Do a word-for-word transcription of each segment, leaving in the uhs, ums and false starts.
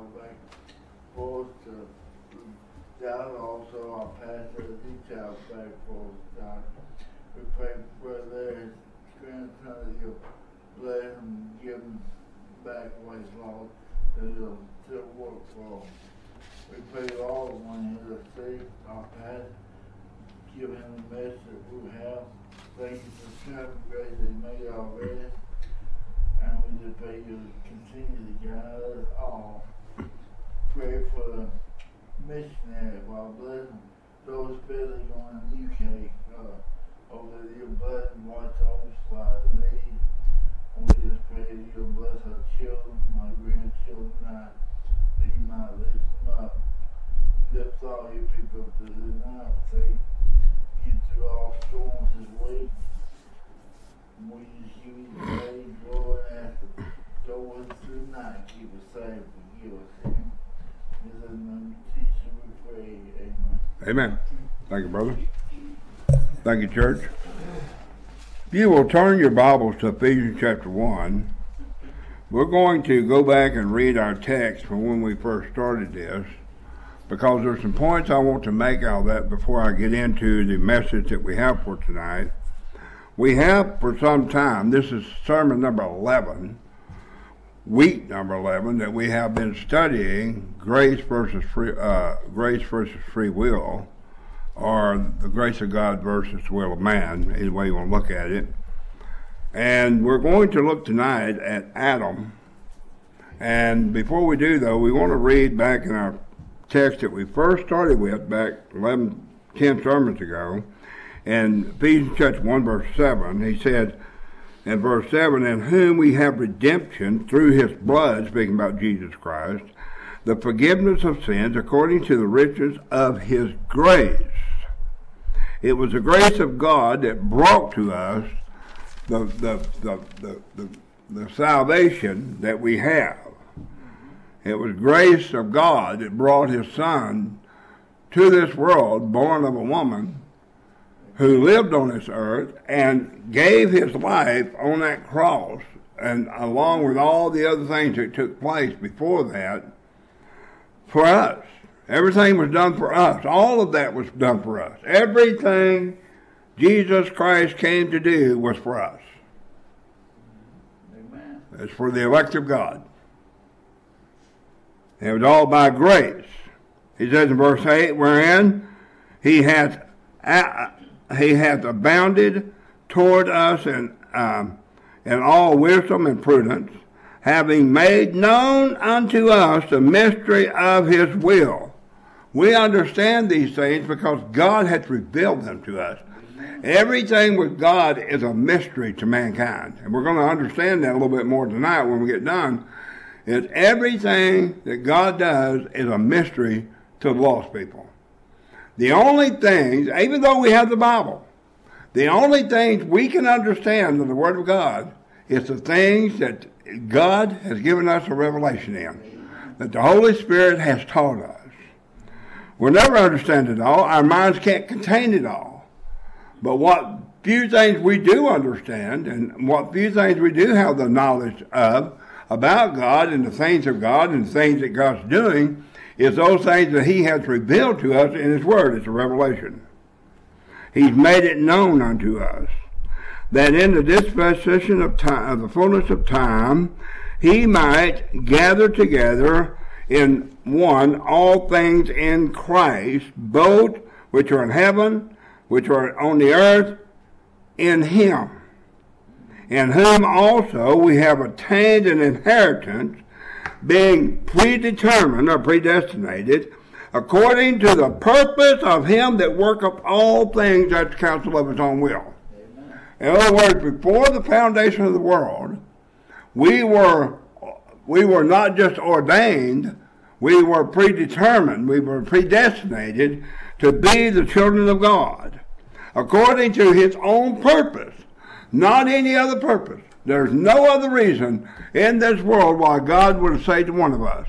back forth to God, also our pastor, reach out back forth, God. We pray for their grandson that you'll bless him, give him back what he's lost, that he'll still work for. We pray all the one here to save our pastor, give him the message that we have. Thank you for the travel grace they made already. And we just pray you continue to guide us all. Pray for the missionary while blessing those busy going to U K. Uh, over there, your blood and watch over while they need. And we just pray that you'll bless our children, my grandchildren, that you might lift them up. Lift all your people up to the night. Say, get through all storms this week. And we just give you praise, Lord, and ask to go with us through the night. Keep us safe and give us him. In the name of Jesus we pray. Amen. Amen. Thank you, brother. Thank you, church. If you will turn your Bibles to Ephesians chapter one, we're going to go back and read our text from when we first started this, because there's some points I want to make out of that before I get into the message that we have for tonight. We have for some time, this is sermon number eleven, week number eleven, that we have been studying grace versus free, uh, grace versus free will, or the grace of God versus the will of man, either way you want to look at it. And we're going to look tonight at Adam. And before we do, though, we want to read back in our text that we first started with back eleven, ten sermons ago. In Ephesians chapter one, verse seven, he said in verse seven, in whom we have redemption through his blood, speaking about Jesus Christ, the forgiveness of sins according to the riches of his grace. It was the grace of God that brought to us the the the the, the, the salvation that we have. It was grace of God that brought his son to this world, born of a woman, who lived on this earth and gave his life on that cross, and along with all the other things that took place before that, for us. Everything was done for us. All of that was done for us. Everything Jesus Christ came to do was for us. Amen. It's for the elect of God. It was all by grace. He says in verse eight, wherein he hath uh, he hath abounded toward us in um, in all wisdom and prudence, having made known unto us the mystery of his will. We understand these things because God has revealed them to us. Everything with God is a mystery to mankind. And we're going to understand that a little bit more tonight when we get done. Is everything that God does is a mystery to the lost people. The only things, even though we have the Bible, the only things we can understand in the Word of God is the things that God has given us a revelation in, that the Holy Spirit has taught us. We'll never understand it all. Our minds can't contain it all. But what few things we do understand, and what few things we do have the knowledge of about God and the things of God and the things that God's doing, is those things that he has revealed to us in his word. It's a revelation. He's made it known unto us, that in the dispensation of time, of the fullness of time, he might gather together in one all things in Christ, both which are in heaven, which are on the earth, in him, in whom also we have attained an inheritance, being predetermined or predestinated, according to the purpose of him that worketh all things at the counsel of his own will. Amen. In other words, before the foundation of the world, we were we were not just ordained, we were predetermined, we were predestinated to be the children of God, according to his own purpose, not any other purpose. There's no other reason in this world why God would say to one of us.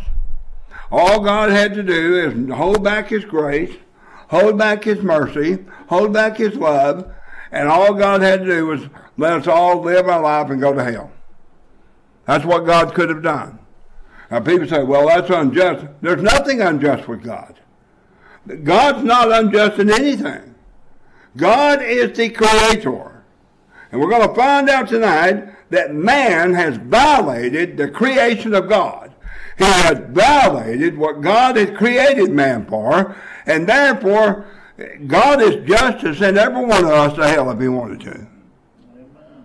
All God had to do is hold back his grace, hold back his mercy, hold back his love, and all God had to do was let us all live our life and go to hell. That's what God could have done. Now people say, well, that's unjust. There's nothing unjust with God. God's not unjust in anything. God is the creator. And we're going to find out tonight that man has violated the creation of God. He has violated what God has created man for, and therefore God is just to send every one of us to hell if he wanted to. Amen.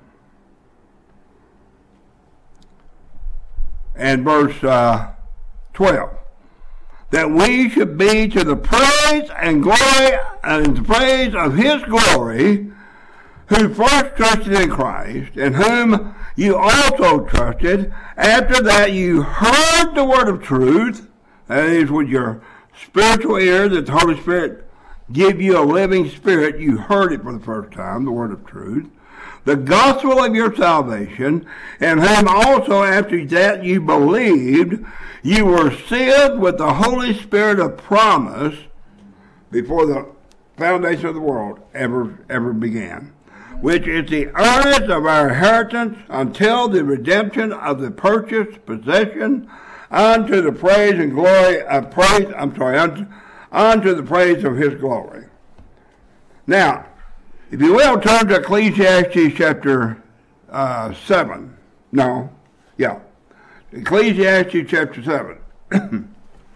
And verse uh, twelve. That we should be to the praise and glory and the praise of his glory, who first trusted in Christ, in whom you also trusted, after that you heard the word of truth, that is, with your spiritual ear, that the Holy Spirit give you a living spirit, you heard it for the first time, the word of truth, the gospel of your salvation, in whom also after that you believed, you were sealed with the Holy Spirit of promise before the foundation of the world ever ever began, which is the earnest of our inheritance until the redemption of the purchased possession, unto the praise and glory of praise. I'm sorry, unto, unto the praise of his glory. Now, if you will, turn to Ecclesiastes chapter uh, seven. No, yeah. Ecclesiastes chapter seven.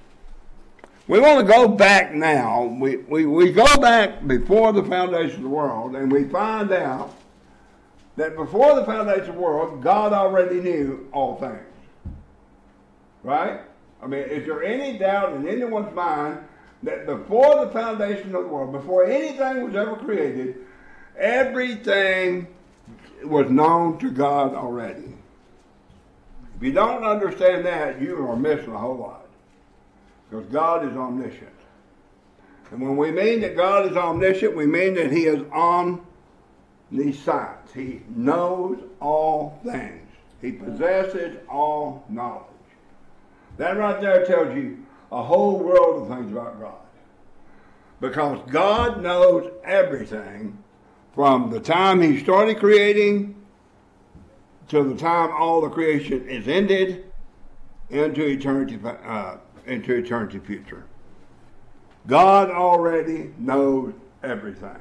We want to go back now. We, we, we go back before the foundation of the world, and we find out that before the foundation of the world, God already knew all things. Right? I mean, is there any doubt in anyone's mind that before the foundation of the world, before anything was ever created, everything was known to God already? If you don't understand that, you are missing a whole lot. Because God is omniscient. And when we mean that God is omniscient, we mean that he is omniscient. He knows all things. He possesses all knowledge. That right there tells you a whole world of things about God. Because God knows everything from the time he started creating till the time all the creation is ended into eternity, uh, into eternity future. God already knows everything.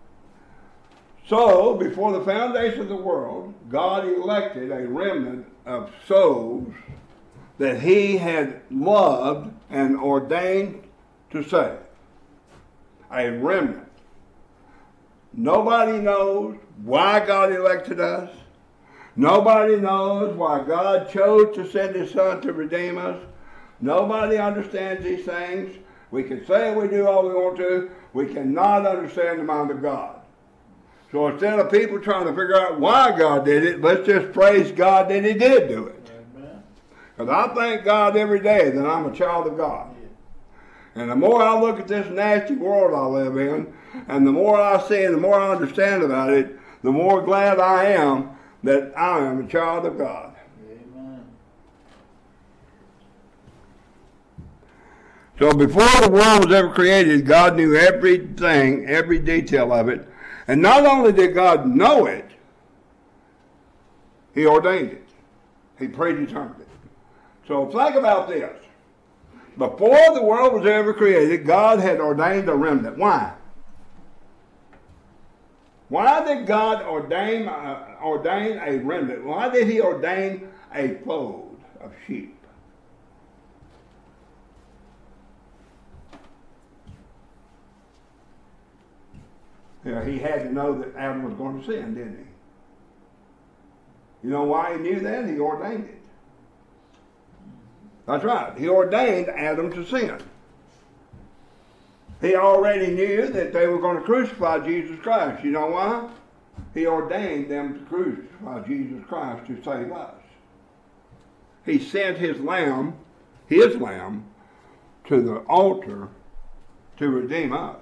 So, before the foundation of the world, God elected a remnant of souls that he had loved and ordained to save. A remnant. Nobody knows why God elected us. Nobody knows why God chose to send his son to redeem us. Nobody understands these things. We can say we do all we want to. We cannot understand the mind of God. So instead of people trying to figure out why God did it, let's just praise God that he did do it. Because I thank God every day that I'm a child of God. And the more I look at this nasty world I live in, and the more I see and the more I understand about it, the more glad I am that I am a child of God. Amen. So before the world was ever created, God knew everything, every detail of it. And not only did God know it, he ordained it. He predetermined it. So think about this. Before the world was ever created, God had ordained a remnant. Why? Why did God ordain, uh, ordain a remnant? Why did he ordain a fold of sheep? Yeah, he had to know that Adam was going to sin, didn't he? You know why he knew that? He ordained it. That's right. He ordained Adam to sin. He already knew that they were going to crucify Jesus Christ. You know why? He ordained them to crucify Jesus Christ to save us. He sent his lamb, his lamb, to the altar to redeem us.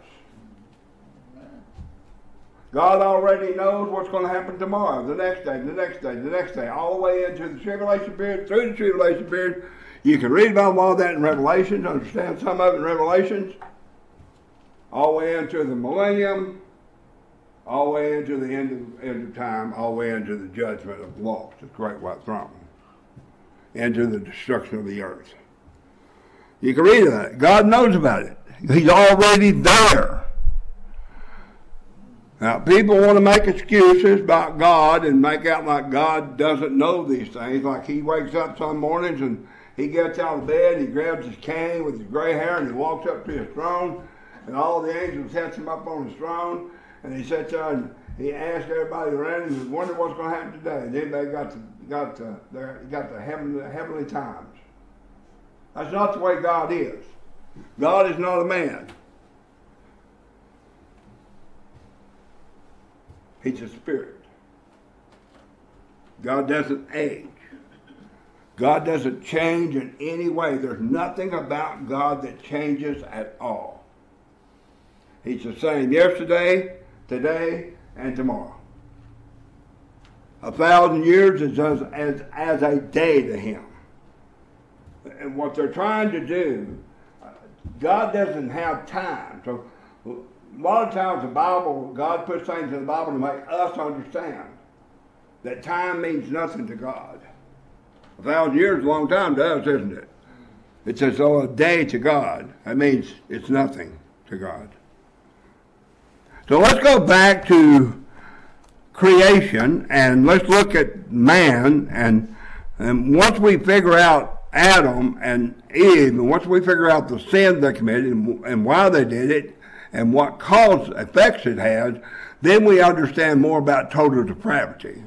God already knows what's going to happen tomorrow, the next day, the next day, the next day, all the way into the tribulation period, through the tribulation period. You can read about all that in Revelations, understand some of it in Revelations, all the way into the millennium, all the way into the end of, end of time, all the way into the judgment of the lost, the great white throne. into the destruction of the earth. You can read about it. God knows about it. He's already there. Now, people want to make excuses about God and make out like God doesn't know these things. Like he wakes up some mornings and he gets out of bed and he grabs his cane with his gray hair and he walks up to his throne and all the angels sets him up on his throne and he sits there and he asks everybody around him and wonder what's going to happen today. And then they got the got the their, got the heavenly, heavenly times. That's not the way God is. God is not a man. He's a spirit. God doesn't age. God doesn't change in any way. There's nothing about God that changes at all. He's the same yesterday, today, and tomorrow. A thousand years is as, as, as a day to him. And what they're trying to do, God doesn't have time. So a lot of times the Bible, God puts things in the Bible to make us understand that time means nothing to God. A thousand years is a long time to us, isn't it? It says, oh, a day to God. That means it's nothing to God. So let's go back to creation and let's look at man. And, and once we figure out Adam and Eve, and once we figure out the sin they committed and, and why they did it and what cause effects it had, then we understand more about total depravity.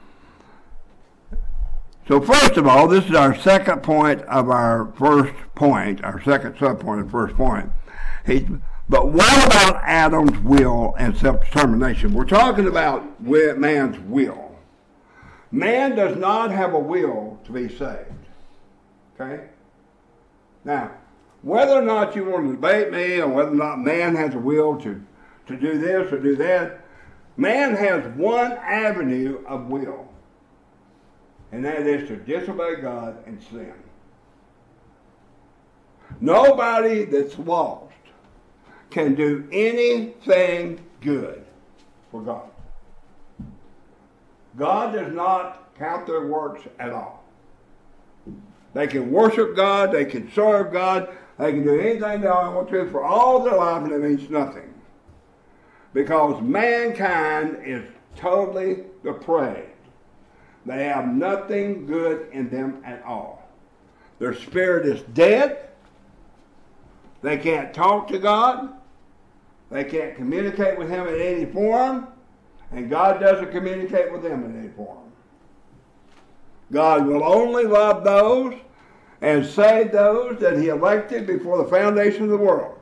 So first of all, this is our second point of our first point, our second subpoint of the first point. He, but what about Adam's will and self-determination? We're talking about man's will. Man does not have a will to be saved. Okay? Now, whether or not you want to debate me on whether or not man has a will to, to do this or do that, man has one avenue of will. And that is to disobey God and sin. Nobody that's lost can do anything good for God. God does not count their works at all. They can worship God, they can serve God, they can do anything they want to for all their life, and it means nothing. Because mankind is totally depraved. They have nothing good in them at all. Their spirit is dead. They can't talk to God. They can't communicate with Him in any form. And God doesn't communicate with them in any form. God will only love those and save those that He elected before the foundation of the world.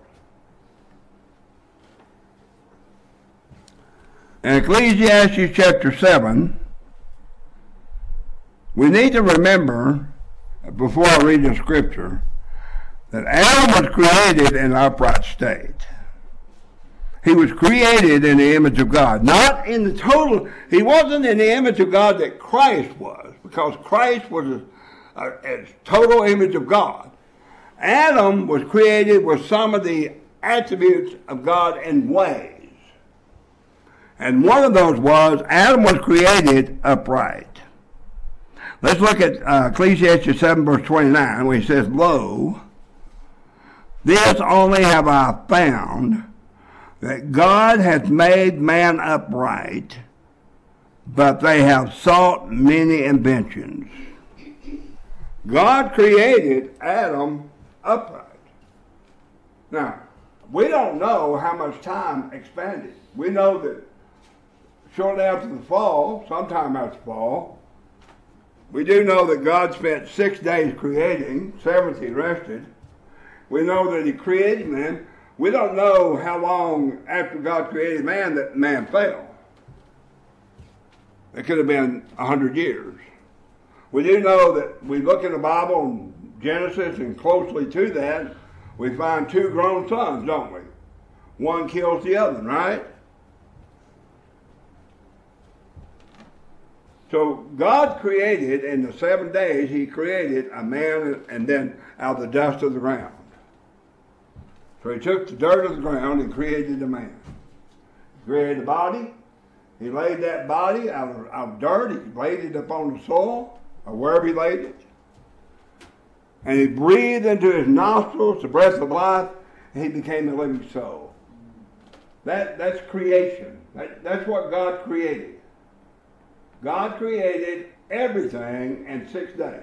In Ecclesiastes chapter seven, we need to remember, before I read the scripture, that Adam was created in an upright state. He was created in the image of God. Not in the total, he wasn't in the image of God that Christ was, because Christ was a, a, a total image of God. Adam was created with some of the attributes of God in ways. And one of those was, Adam was created upright. Let's look at uh, Ecclesiastes seven verse twenty-nine, where he says, Lo, this only have I found, that God hath made man upright, but they have sought many inventions. God created Adam upright. Now, we don't know how much time expanded. We know that shortly after the fall, sometime after the fall, we do know that God spent six days creating, seventh He rested. We know that He created man. We don't know how long after God created man that man fell. It could have been a hundred years. We do know that we look in the Bible, in Genesis, and closely to that, we find two grown sons, don't we? One kills the other, right? So God created, in the seven days, He created a man and then out of the dust of the ground. So He took the dirt of the ground and created a man. He created a body. He laid that body out of, out of dirt. He laid it upon the soil, or wherever He laid it. and he breathed into his nostrils the breath of life, and he became a living soul. That, that's creation. That, that's what God created. God created everything in six days.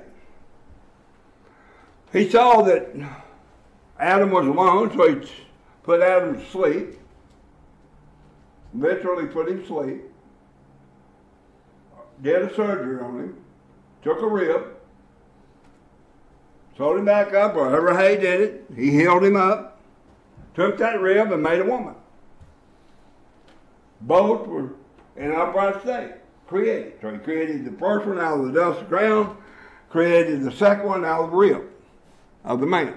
He saw that Adam was alone, so he put Adam to sleep. Literally put him to sleep. Did a surgery on him. Took a rib. Sewed him back up, or however he did it. He healed him up. Took that rib and made a woman. Both were in an upright state. Created. So he created the first one out of the dust of the ground. Created the second one out of the rib of the man.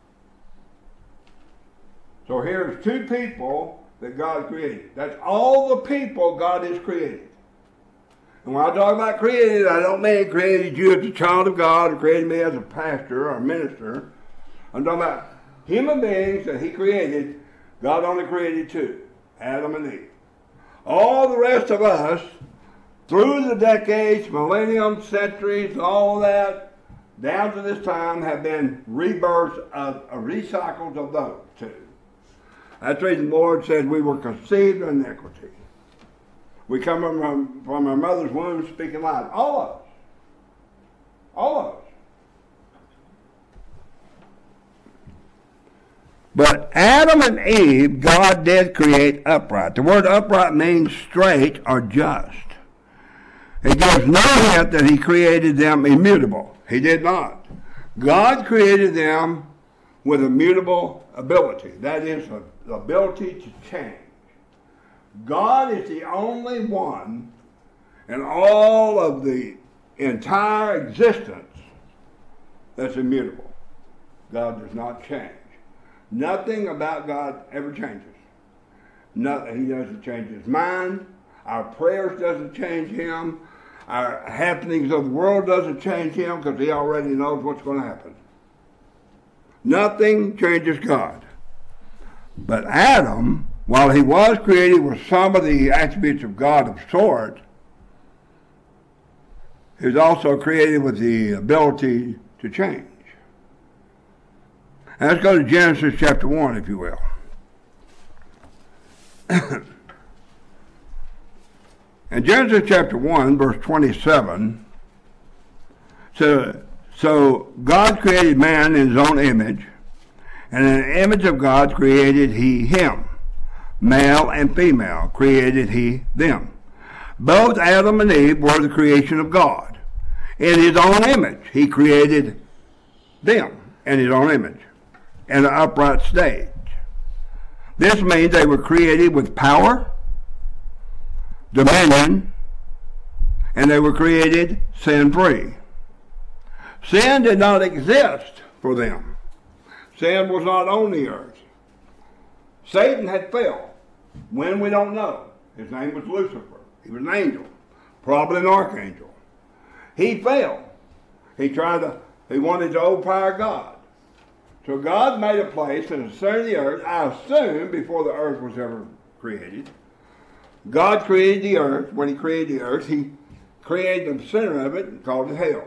So here's two people that God created. That's all the people God has created. And when I talk about created, I don't mean created you as a child of God or created me as a pastor or a minister. I'm talking about human beings that he created. God only created two, Adam and Eve. All the rest of us, through the decades, millenniums, centuries, all of that, down to this time, have been rebirths of, of recycles of those two. That's the reason the Lord said we were conceived in iniquity. We come from, from our mother's womb speaking life. All of us. All of us. But Adam and Eve, God did create upright. The word upright means straight or just. It gives no hint that he created them immutable. He did not. God created them with immutable ability. That is, the ability to change. God is the only one in all of the entire existence that's immutable. God does not change. Nothing about God ever changes. Nothing. He doesn't change his mind. Our prayers doesn't change him. Our happenings of the world doesn't change him because he already knows what's going to happen. Nothing changes God. But Adam, while he was created with some of the attributes of God of sort, he was also created with the ability to change. And let's go to Genesis chapter one, if you will. In Genesis chapter one, verse twenty-seven, so, so God created man in his own image, and in the image of God created he him. Male and female created he them. Both Adam and Eve were the creation of God. In his own image, he created them in his own image, in an upright state. This means they were created with power, dominion, and they were created sin-free. Sin did not exist for them. Sin was not on the earth. Satan had fell. When, we don't know. His name was Lucifer. He was an angel, probably an archangel. He fell. He tried to, he wanted to overpower God. So God made a place in the center of the earth, I assume, before the earth was ever created. God created the earth. When he created the earth, he created the center of it and called it hell.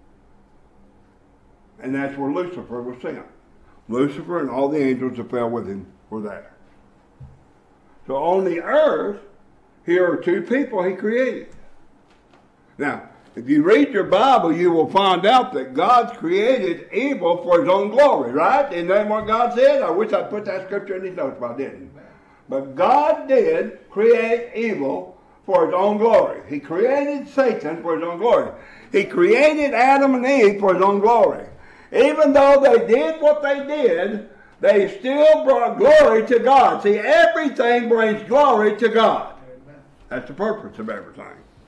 And that's where Lucifer was sent. Lucifer and all the angels that fell with him were there. So on the earth, here are two people he created. Now, if you read your Bible, you will find out that God created evil for his own glory, right? Isn't that what God said? I wish I'd put that scripture in these notes, but I didn't. But God did create evil for his own glory. He created Satan for his own glory. He created Adam and Eve for his own glory. Even though they did what they did, they still brought glory to God. See, everything brings glory to God. That's the purpose of everything.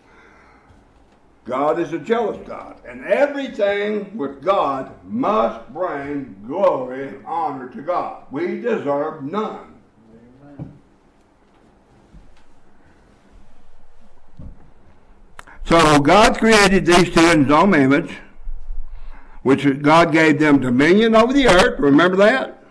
God is a jealous God, and everything with God must bring glory and honor to God. We deserve none. Amen. So God created these two in his own image, which God gave them dominion over the earth. Remember that?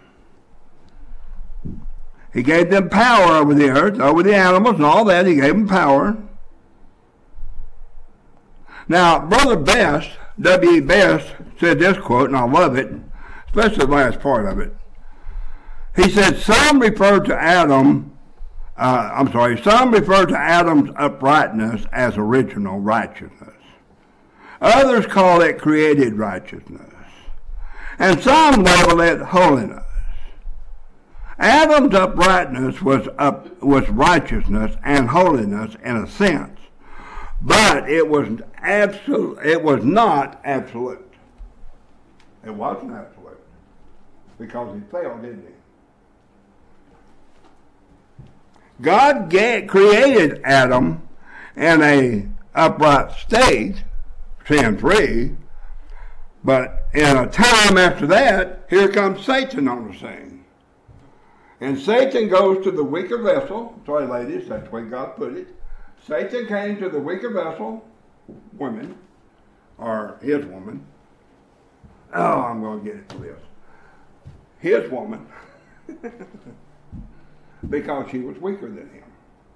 He gave them power over the earth, over the animals and all that. He gave them power. Now, Brother Best W E. Best said this quote, and I love it, especially the last part of it. He said, some refer to Adam, uh, I'm sorry, some refer to Adam's uprightness as original righteousness. Others call it created righteousness. And some label it holiness. Adam's uprightness was up, was righteousness and holiness in a sense, but it was absolute. It was not absolute. It wasn't absolute because he failed, didn't he? God get, created Adam in a upright state, sin-free, but in a time after that, here comes Satan on the scene. And Satan goes to the weaker vessel. Sorry, ladies, that's the way God put it. Satan came to the weaker vessel, women, or his woman. Oh, I'm going to get it for this. His woman. Because she was weaker than him.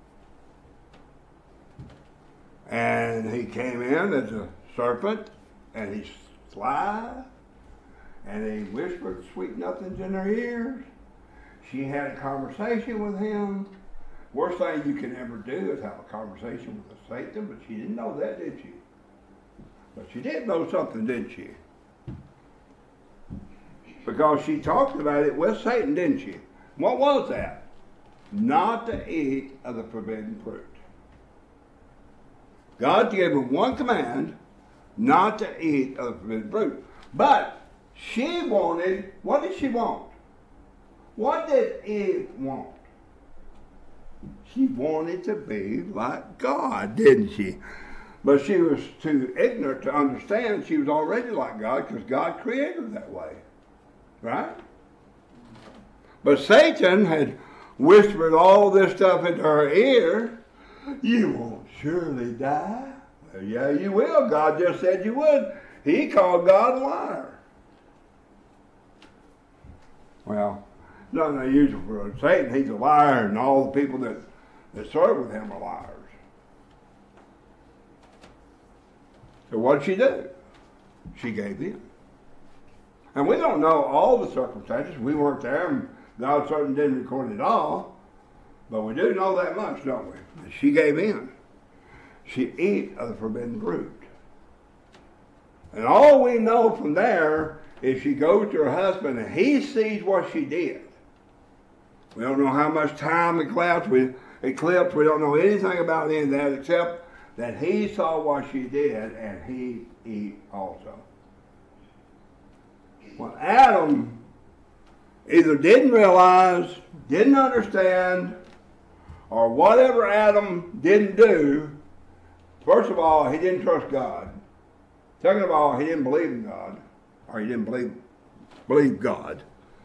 And he came in as a serpent, and he's sly, and he whispered sweet nothings in her ears. She had a conversation with him. Worst thing you can ever do is have a conversation with a Satan, but she didn't know that, did she? But she did know something, didn't she? Because she talked about it with Satan, didn't she? What was that? Not to eat of the forbidden fruit. God gave her one command, not to eat of the forbidden fruit. But she wanted, what did she want? What did Eve want? She wanted to be like God, didn't she? But she was too ignorant to understand she was already like God because God created her that way. Right? But Satan had whispered all this stuff into her ear. You won't surely die. Well, yeah, you will. God just said you would. He called God a liar. Well, it's not unusual for Satan. He's a liar, and all the people that, that serve with him are liars. So what did she do? She gave in. And we don't know all the circumstances. We weren't there, and God certainly didn't record it all. But we do know that much, don't we? She gave in. She ate of the forbidden fruit. And all we know from there is she goes to her husband, and he sees what she did. We don't know how much time eclipsed. We, eclipsed. We don't know anything about any of that except that he saw what she did, and he ate also. Well, Adam either didn't realize, didn't understand, or whatever Adam didn't do. First of all, he didn't trust God. Second of all, he didn't believe in God, or he didn't believe believe God,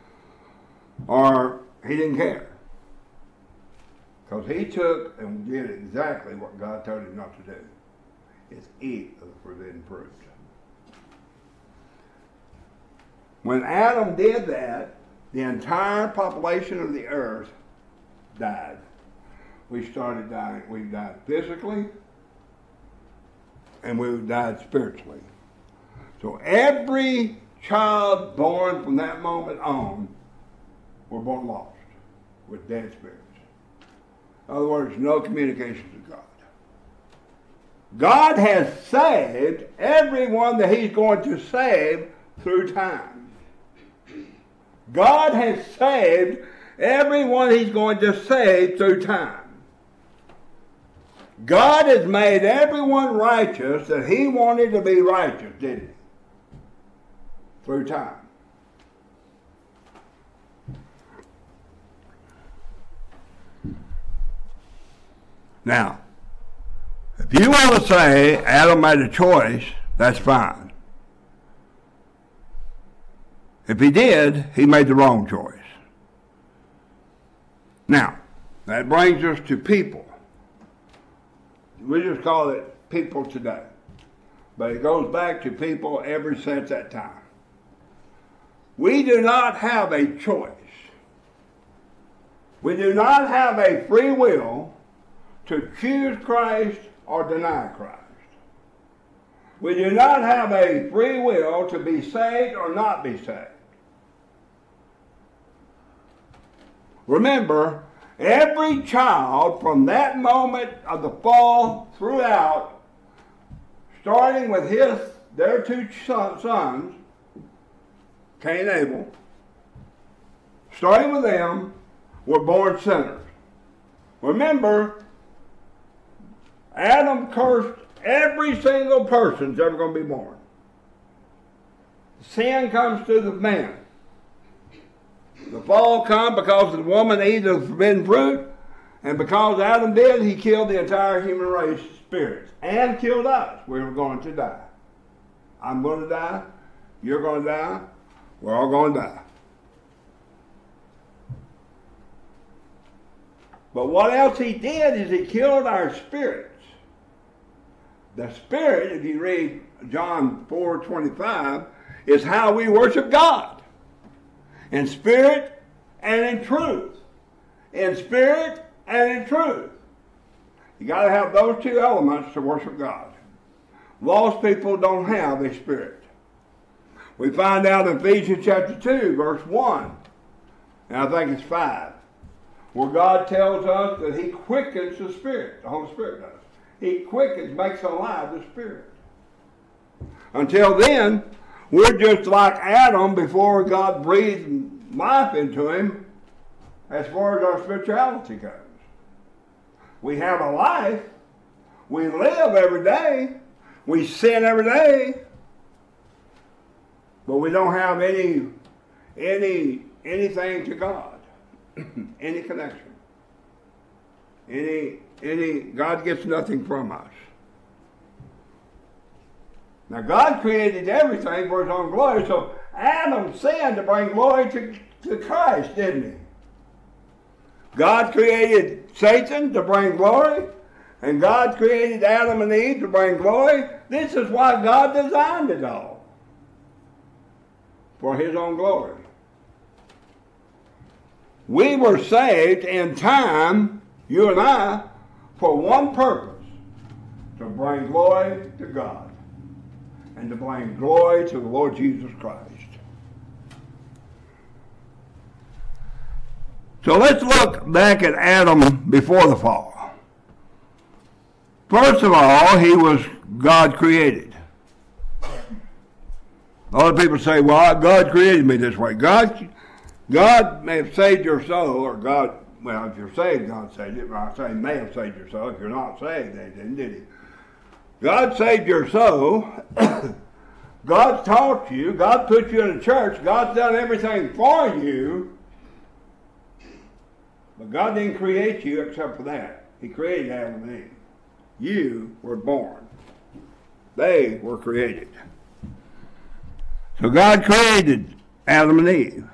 or he didn't care. Because he took and did exactly what God told him not to do. Is eat of the forbidden fruit. When Adam did that, the entire population of the earth died. We started dying. We died physically, and we died spiritually. So every child born from that moment on were born lost with dead spirits. In other words, no communication to God. God has saved everyone that he's going to save through time. God has saved everyone he's going to save through time. God has made everyone righteous that he wanted to be righteous, didn't he? Through time. Now, if you want to say Adam made a choice, that's fine. If he did, he made the wrong choice. Now, that brings us to people. We just call it people today. But it goes back to people ever since that time. We do not have a choice. We do not have a free will to choose Christ or deny Christ. We do not have a free will to be saved or not be saved. Remember, every child from that moment of the fall throughout, starting with his, their two sons, Cain and Abel, starting with them, were born sinners. Remember, Adam cursed every single person that's ever going to be born. Sin comes to the man. The fall comes because the woman ate of the forbidden fruit, and because Adam did, he killed the entire human race spirits and killed us. We were going to die. I'm going to die. You're going to die. We're all going to die. But what else he did is he killed our spirits. The spirit, if you read John four twenty-five, is how we worship God. In spirit and in truth. In spirit and in truth. You got to have those two elements to worship God. Lost people don't have a spirit. We find out in Ephesians chapter two, verse one, and I think it's five, where God tells us that he quickens the spirit. The Holy Spirit does. He quickens, makes alive the spirit. Until then, we're just like Adam before God breathed life into him as far as our spirituality goes. We have a life. We live every day. We sin every day. But we don't have any, any, anything to God. Any connection. Any, any, God gets nothing from us. Now, God created everything for his own glory, so Adam sinned to bring glory to, to Christ, didn't he? God created Satan to bring glory, and God created Adam and Eve to bring glory. This is why God designed it all, for his own glory. We were saved in time, you and I, for one purpose, to bring glory to God. And to bring glory to the Lord Jesus Christ. So let's look back at Adam before the fall. First of all, he was God created. A lot of people say, well, God created me this way. God, God may have saved your soul, or God, well, if you're saved, God saved it. But I say may have saved your soul. If you're not saved, they didn't, did he? God saved your soul. God taught you. God put you in a church. God's done everything for you. But God didn't create you except for that. He created Adam and Eve. You were born. They were created. So God created Adam and Eve.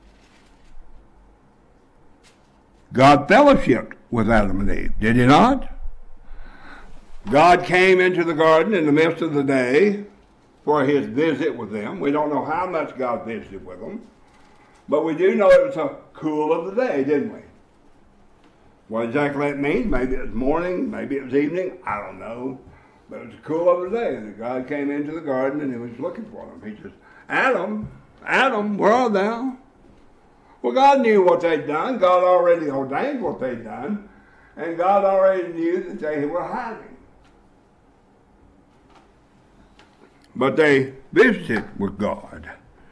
God fellowshiped with Adam and Eve. Did he not? God came into the garden in the midst of the day for his visit with them. We don't know how much God visited with them, but we do know it was a cool of the day, didn't we? What exactly that means, maybe it was morning, maybe it was evening, I don't know, but it was a cool of the day that God came into the garden and he was looking for them. He says, Adam, Adam, where art thou? Well, God knew what they'd done. God already ordained what they'd done, and God already knew that they were hiding. But they visited with God.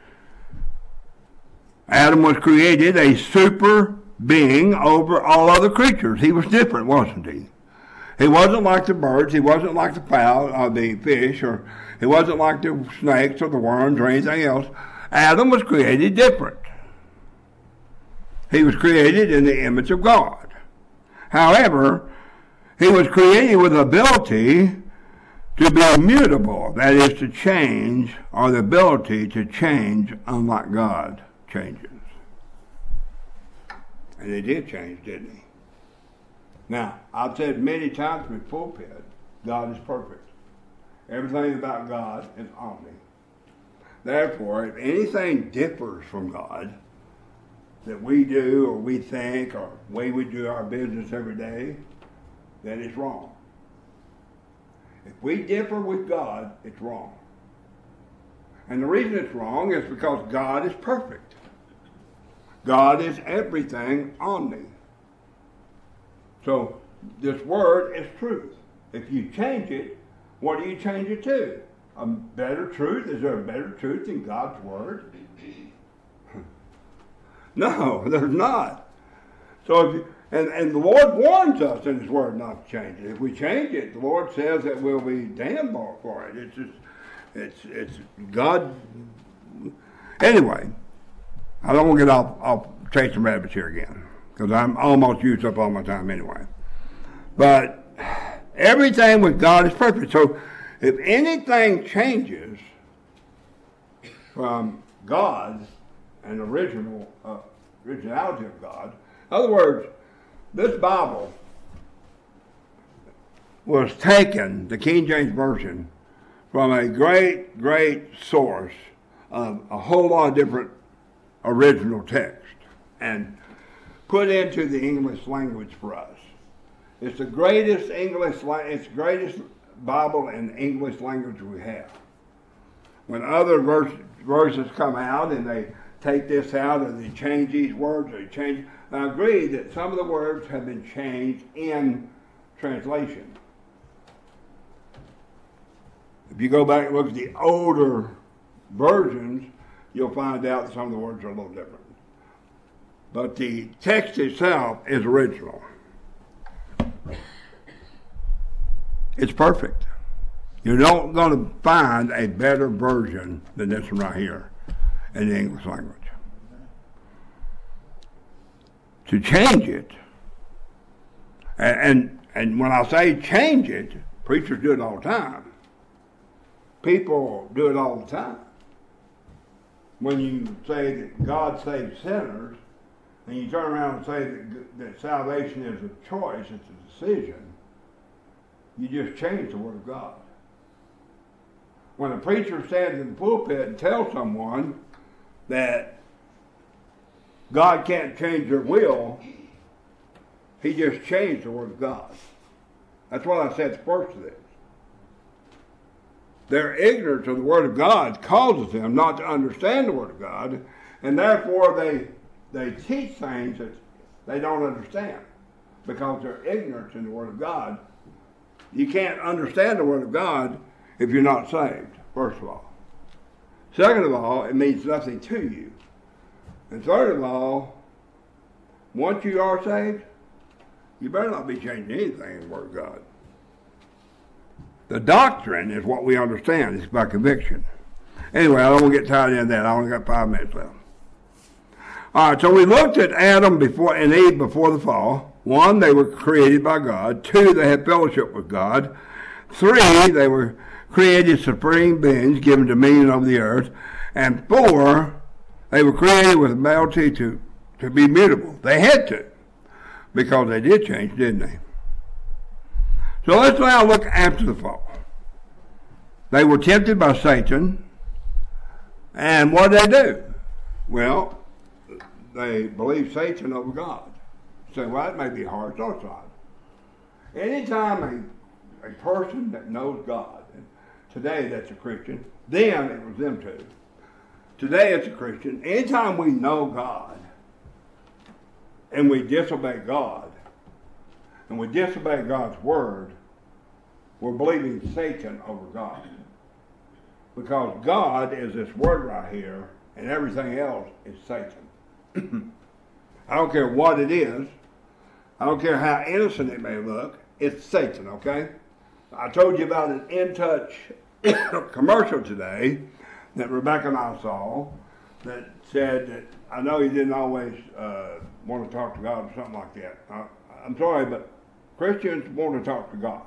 Adam was created a super being over all other creatures. He was different, wasn't he? He wasn't like the birds. He wasn't like the fowl or the fish, or he wasn't like the snakes or the worms or anything else. Adam was created different. He was created in the image of God. However, he was created with the ability to be immutable, that is to change, or the ability to change unlike God changes. And he did change, didn't he? Now, I've said many times in the pulpit, God is perfect. Everything about God is omni. Therefore, if anything differs from God that we do or we think or way we do our business every day, then it's wrong. If we differ with God, it's wrong. And the reason it's wrong is because God is perfect. God is everything omni. So this word is truth. If you change it, what do you change it to? A better truth? Is there a better truth than God's word? No, there's not. So if you, and, and the Lord warns us in His word not to change it. If we change it, the Lord says that we'll be damned for it. It's just, it's it's God. Anyway, I don't want to get off off chasing rabbits here again because I'm almost used up all my time anyway. But everything with God is perfect. So if anything changes from God's and original uh, originality of God, in other words, this Bible was taken, the King James Version, from a great, great source of a whole lot of different original text and put into the English language for us. It's the greatest English, it's the greatest Bible in English language we have. When other verse, verses come out and they take this out and they change these words, or they change. I agree that some of the words have been changed in translation. If you go back and look at the older versions, you'll find out that some of the words are a little different. But the text itself is original. It's perfect. You're not going to find a better version than this one right here in the English language. To change it, and, and and when I say change it, preachers do it all the time. People do it all the time. When you say that God saves sinners, and you turn around and say that, that salvation is a choice, it's a decision, you just change the Word of God. When a preacher stands in the pulpit and tells someone that God can't change their will, he just changed the Word of God. That's what I said first of this. Their ignorance of the Word of God causes them not to understand the Word of God, and therefore they they teach things that they don't understand because they're ignorant in the Word of God. You can't understand the Word of God if you're not saved, first of all. Second of all, it means nothing to you. And third of all, once you are saved, you better not be changing anything in the Word of God. The doctrine is what we understand. It's by conviction. Anyway, I don't want to get tied into that. I only got five minutes left. All right, so we looked at Adam before and Eve before the fall. One, they were created by God. Two, they had fellowship with God. Three, they were created supreme beings given dominion over the earth. And four, they were created with ability to, to be mutable. They had to, because they did change, didn't they? So let's now look after the fall. They were tempted by Satan, and what did they do? Well, they believed Satan over God. Say, well, that may be hard. No, it's not. Anytime a, a person that knows God, and today that's a Christian, then it was them too. Today it's a Christian. Anytime we know God and we disobey God and we disobey God's word, we're believing Satan over God. Because God is this word right here and everything else is Satan. I don't care what it is. I don't care how innocent it may look. It's Satan, okay? I told you about an In Touch commercial today that Rebecca and I saw that said that I know he didn't always uh, want to talk to God or something like that. I, I'm sorry, but Christians want to talk to God.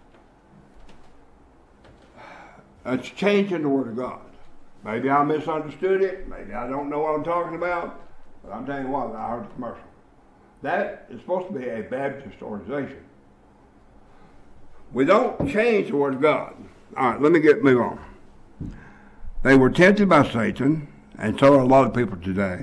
It's changing the Word of God. Maybe I misunderstood it. Maybe I don't know what I'm talking about. But I'm telling you what, I heard the commercial. That is supposed to be a Baptist organization. We don't change the Word of God. All right, let me get move on. They were tempted by Satan, and so are a lot of people today.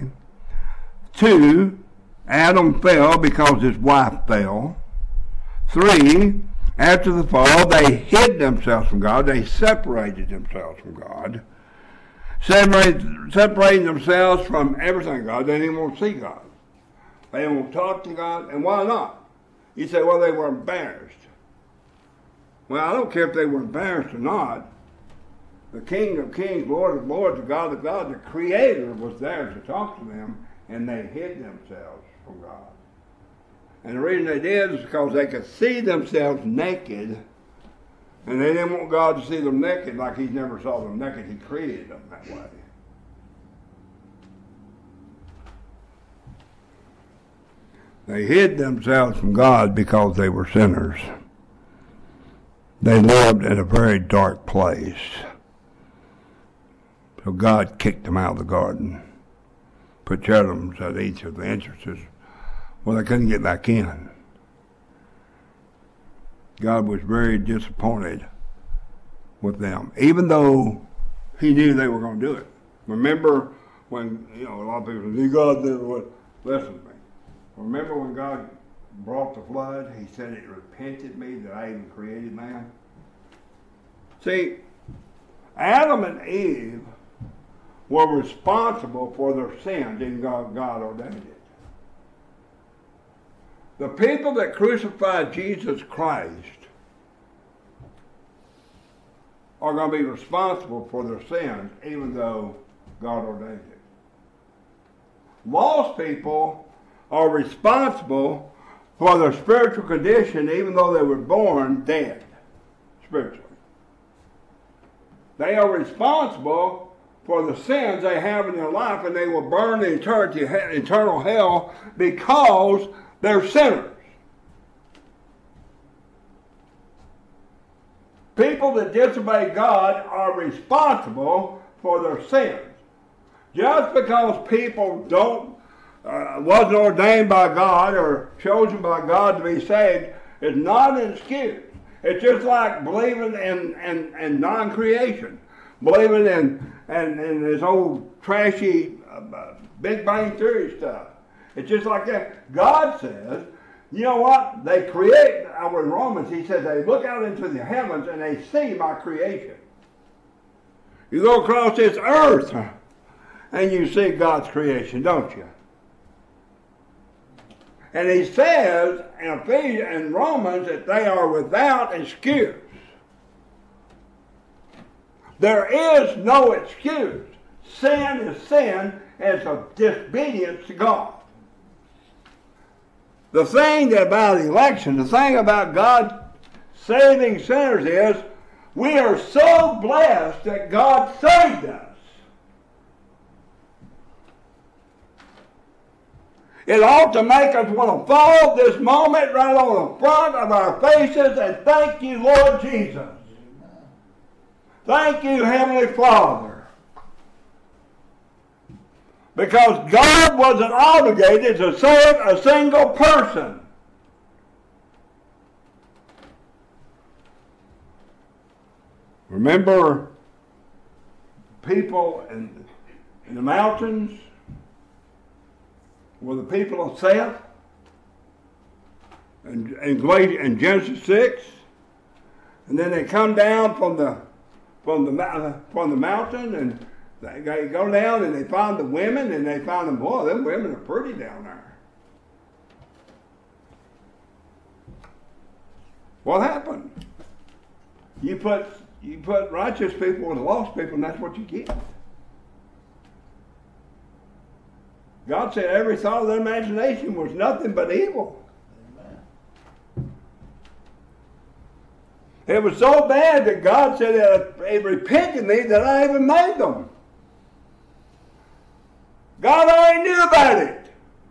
Two, Adam fell because his wife fell. Three, after the fall, they hid themselves from God. They separated themselves from God. Separate, separating themselves from everything God. They didn't want to see God. They didn't want to talk to God. And why not? You say, well, they were embarrassed. Well, I don't care if they were embarrassed or not. The King of Kings, Lord of Lords, the God of God, the Creator was there to talk to them, and they hid themselves from God. And the reason they did is because they could see themselves naked, and they didn't want God to see them naked like He never saw them naked. He created them that way. They hid themselves from God because they were sinners. They lived in a very dark place. So God kicked them out of the garden, put cherubims at each of the entrances. Well, they couldn't get back in. God was very disappointed with them, even though He knew they were going to do it. Remember when, you know, a lot of people say, God did what? Listen to me. Remember when God brought the flood, He said, it repented me that I even created man? See, Adam and Eve were responsible for their sins, and God, God ordained it. The people that crucified Jesus Christ are going to be responsible for their sins, even though God ordained it. Lost people are responsible for their spiritual condition, even though they were born dead, spiritually. They are responsible for the sins they have in their life, and they will burn in eternity, eternal hell because they're sinners. People that disobey God are responsible for their sins. Just because people don't uh, wasn't ordained by God or chosen by God to be saved is not an excuse. It's just like believing in, in, in non-creation, believing in, in, in this old trashy uh, Big Bang Theory stuff. It's just like that. God says, you know what? They create, over in Romans, He says, they look out into the heavens and they see my creation. You go across this earth and you see God's creation, don't you? And He says in Ephesians and Romans that they are without excuse. There is no excuse. Sin is sin, and it's a disobedience to God. The thing about election, the thing about God saving sinners is we are so blessed that God saved us. It ought to make us want to fall this moment right on the front of our faces and thank you, Lord Jesus. Thank you, Heavenly Father. Because God wasn't obligated to save a single person. Remember people in, in the mountains were the people of Seth in, in, in Genesis six, and then they come down from the from the from the mountain and they go down and they find the women and they find them. Boy, them women are pretty down there. What happened? You put you put righteous people with lost people, and that's what you get. God said every thought of their imagination was nothing but evil. Amen. It was so bad that God said it repented me that I even made them. God already knew about it.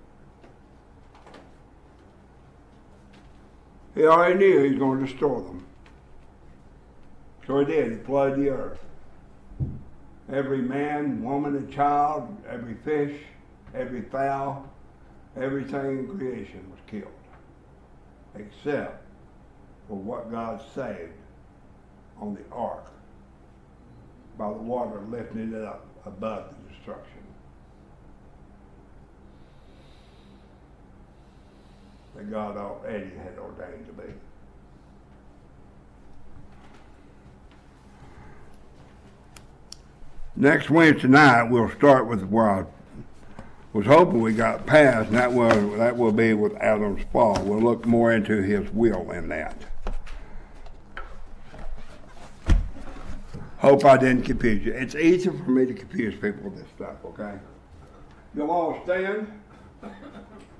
He already knew He was going to destroy them. So He did. He flooded the earth. Every man, woman, and child, every fish, every fowl, everything in creation was killed, except for what God saved on the ark by the water lifting it up above the destruction. That God already had ordained to be. next Wednesday night we'll start with where I was hoping we got passed, and that will that will be with Adam Spall. We'll look more into his will in that. Hope I didn't confuse you. It's easy for me to confuse people with this stuff, okay? You'll all stand.